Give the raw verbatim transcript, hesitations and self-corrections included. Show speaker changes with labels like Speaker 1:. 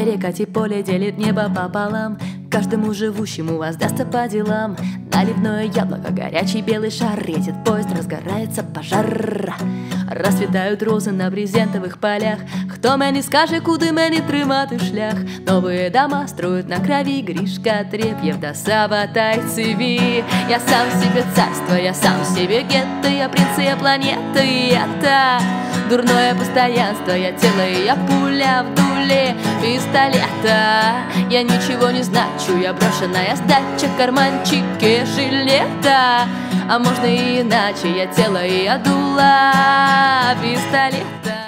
Speaker 1: Перекати поле делит небо пополам, каждому живущему воздастся по делам. Наливное яблоко, горячий белый шар, едет поезд, разгорается пожар. Расцветают розы на брезентовых полях. Хто мені скаже, куди мені тримати шлях? Новые дома строят на крови, Гришка Трепьев до Саватайцеви. Я сам себе царство, я сам себе гетто, я принц, я планета, и это дурное постоянство, я тело, и я пуля в дуле пистолета. Я ничего не значу, я брошенная сдача, карманчики жилета. А можно и иначе, я тело, и я дула пистолета.